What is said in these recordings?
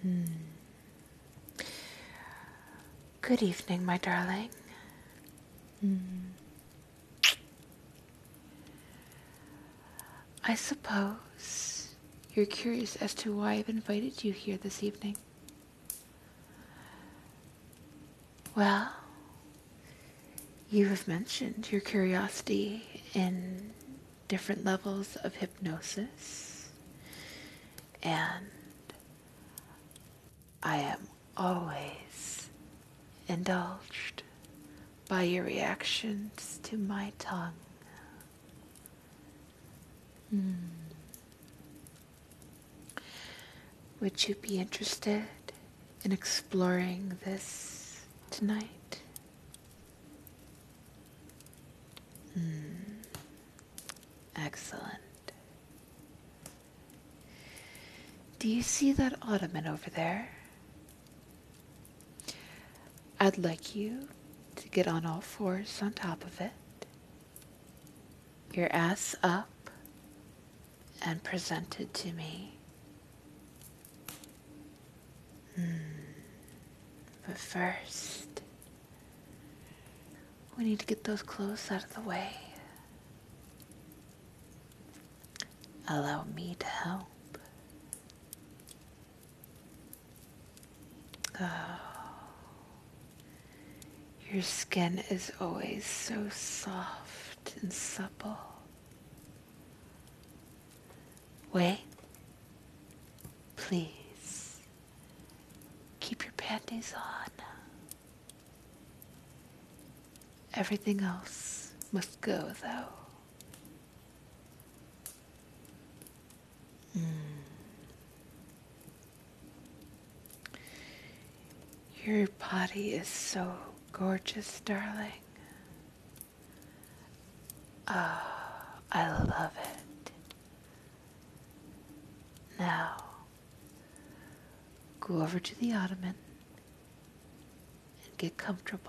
Good evening, my darling. I suppose you're curious as to why I've invited you here this evening. Well, you have mentioned your curiosity in different levels of hypnosis, and I am always indulged by your reactions to my tongue. Would you be interested in exploring this tonight? Excellent. Do you see that ottoman over there? I'd like you to get on all fours on top of it, your ass up, and present it to me. But first, we need to get those clothes out of the way. Allow me to help. Oh, your skin is always so soft and supple. Wait. Please. Keep your panties on. Everything else must go, though. Your body is so gorgeous, darling. I love it. Now, go over to the ottoman and get comfortable.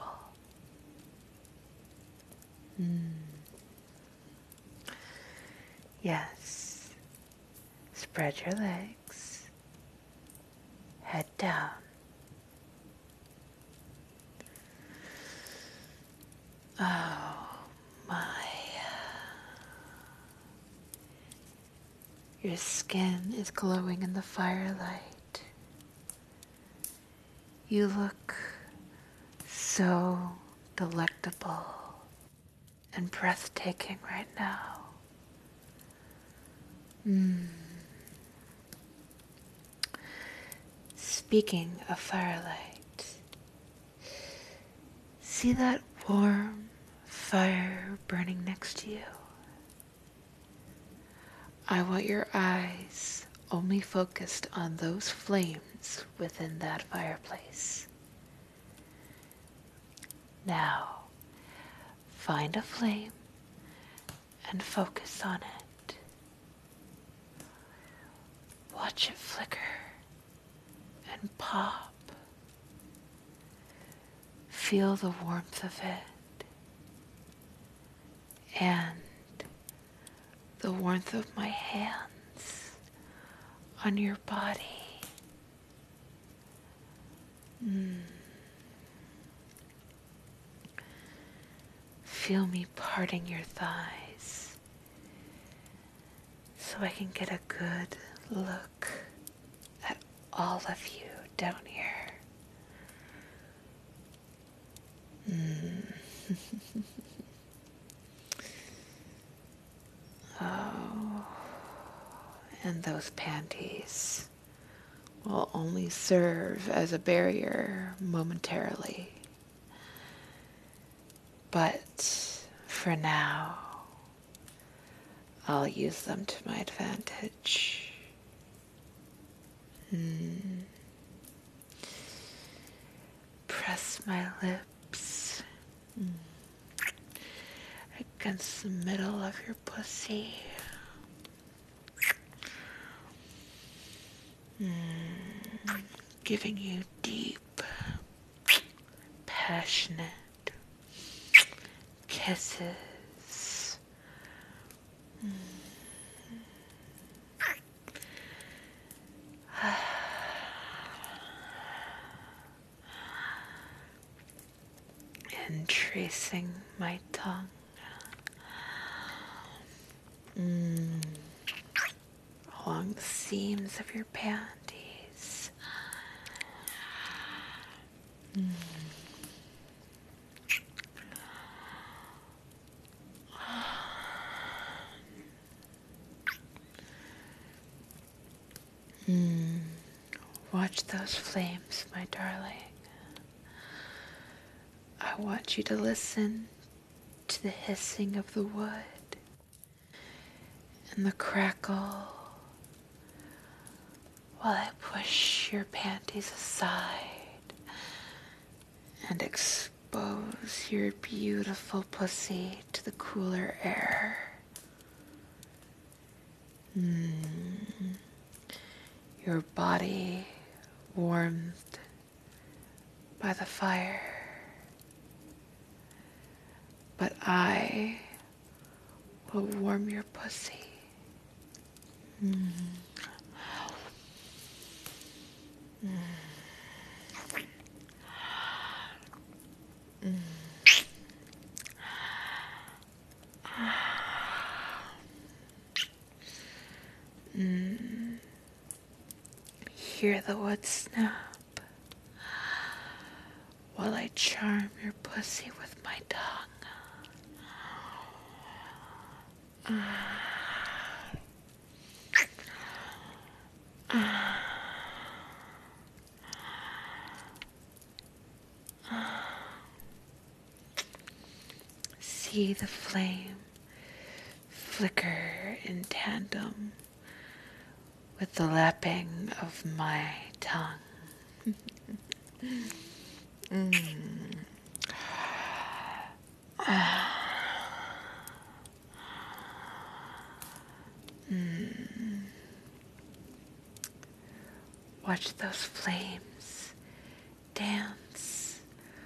Yes. Spread your legs. Head down. Oh, my. Your skin is glowing in the firelight. You look so delectable and breathtaking right now. Speaking of firelight, see that warm fire burning next to you? I want your eyes only focused on those flames within that fireplace. Now, find a flame and focus on it. Watch it flicker and pop. Feel the warmth of it and the warmth of my hands on your body. Feel me parting your thighs so I can get a good look at all of you down here. Oh, and those panties will only serve as a barrier momentarily. But for now, I'll use them to my advantage. Press my lips against the middle of your pussy. Giving you deep, passionate kisses. and tracing my tongue along the seams of your panties. Watch those flames, my darling. I want you to listen to the hissing of the wood and the crackle while I push your panties aside and expose your beautiful pussy to the cooler air. Your body warmed by the fire, but I will warm your pussy. Hear the wood snap while I charm your pussy with my tongue. See the flame flicker in tandem with the lapping of my tongue. Watch those flames dance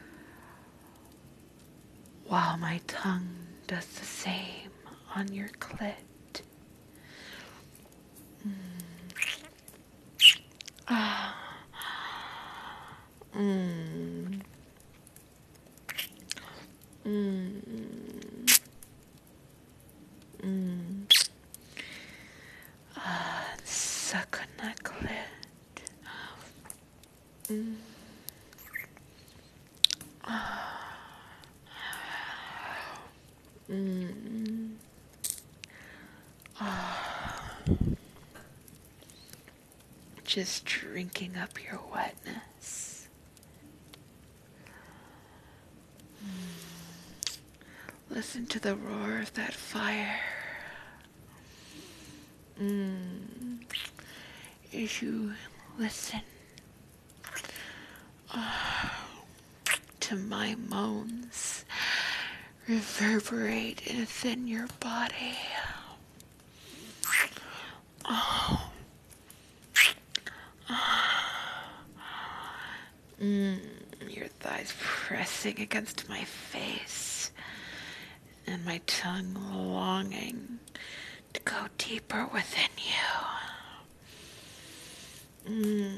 while my tongue does the same on your clit. Suck on that clit. Just drinking up your wetness. Listen to the roar of that fire. As you listen to my moans reverberate within your body. Your thighs pressing against my face and my tongue longing to go deeper within you.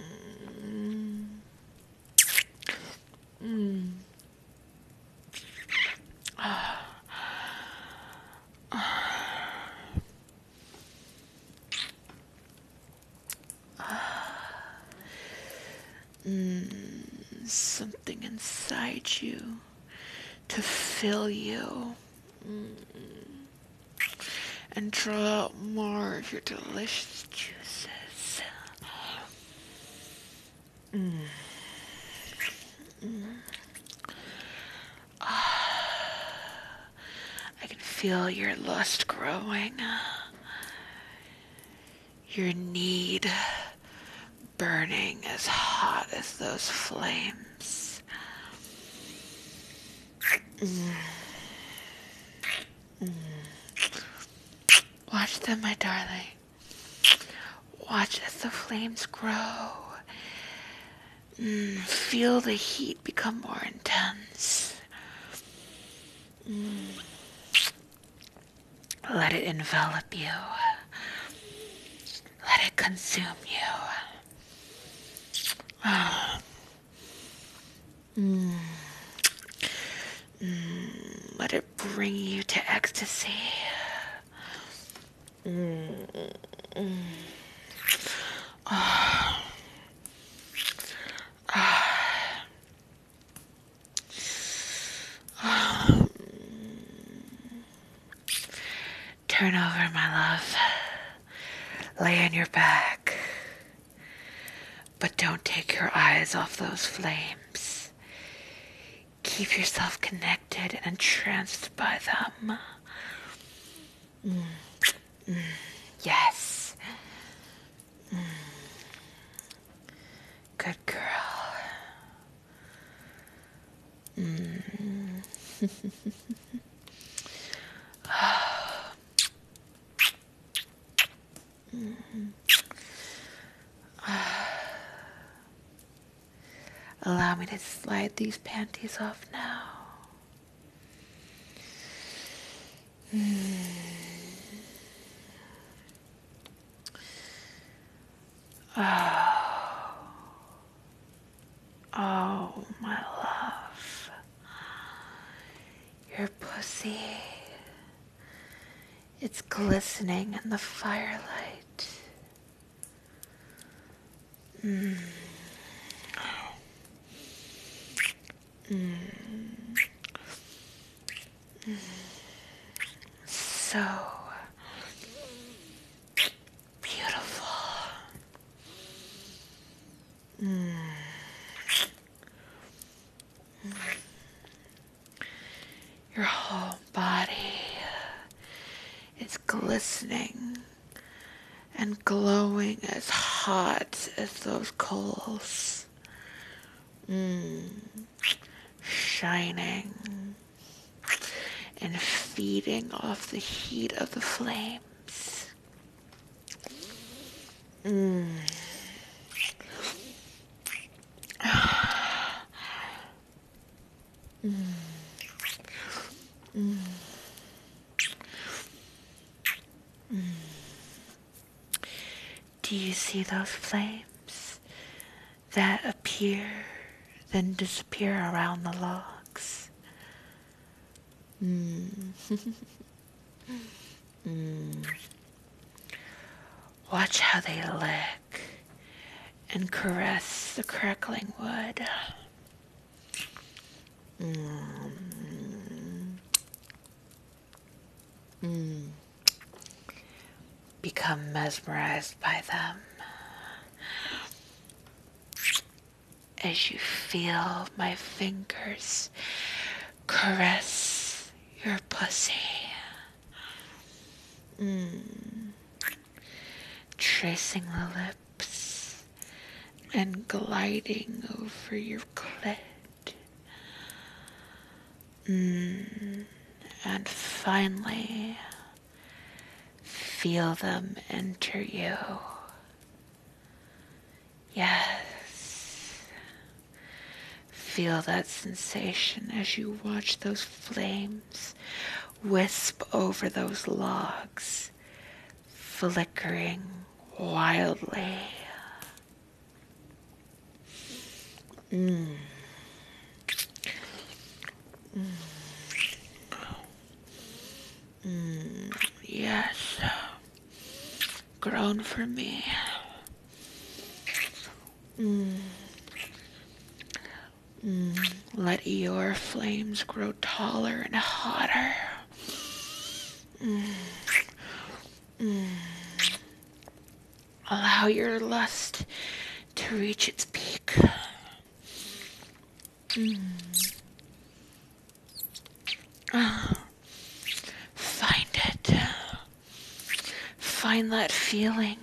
Something inside you to fill you and draw out more of your delicious juices. I can feel your lust growing, your need burning as hot as those flames. Watch them, my darling. Watch as the flames grow. Feel the heat become more intense. Let it envelop you. Let it consume you. Let it bring you to ecstasy. Turn over, my love. Lay on your back. But don't take your eyes off those flames. Keep yourself connected and entranced by them. Yes. Good girl. Allow me to slide these panties off now. Oh, my love. Your pussy. It's glistening in the firelight. So beautiful. Your whole body is glistening and glowing as hot as those coals. Shining and feeding off the heat of the flames. Do you see those flames that appear, then disappear around the logs? Watch how they lick and caress the crackling wood. Become mesmerized by them as you feel my fingers caress your pussy. Tracing the lips and gliding over your clit. And finally, feel them enter you. Yes. Feel that sensation as you watch those flames wisp over those logs, flickering wildly. Yes. Groan for me. Let your flames grow taller and hotter. Allow your lust to reach its peak. Find it. Find that feeling.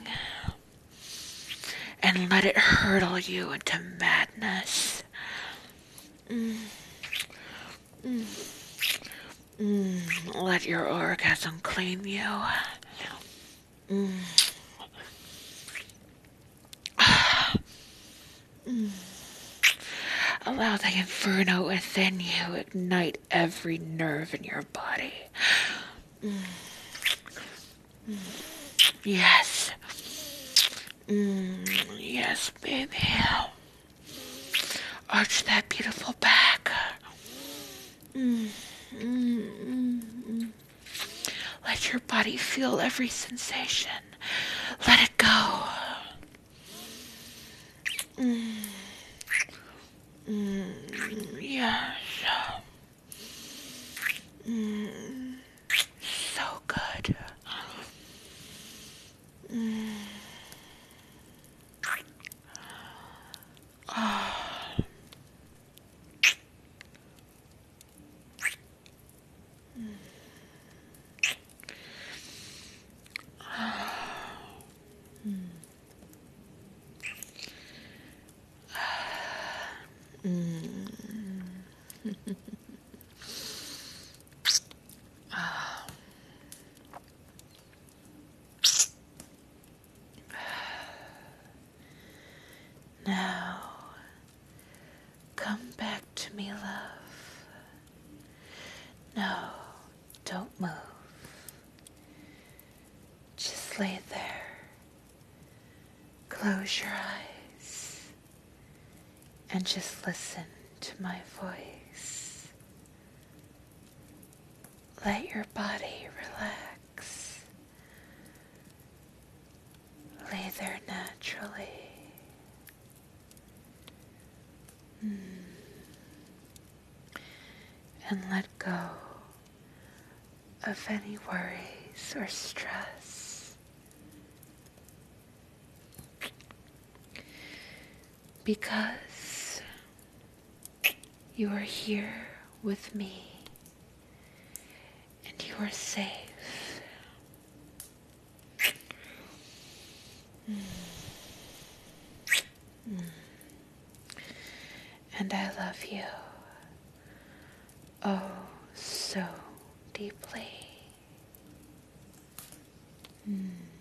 And let it hurtle you into madness. Let your orgasm claim you. Allow the inferno within you ignite every nerve in your body. Yes. Yes, baby. Arch that beautiful back. Mm, mm, mm, mm. Let your body feel every sensation. Let it go. Mm, yes. Mm, so good. Mm. Oh. Now, come back to me, love. No, don't move. Just lay there. Close your eyes and just listen to my voice. Let your body relax. Lay there naturally. And let go of any worries or stress. Because you are here with me and you are safe. And I love you, oh, so deeply.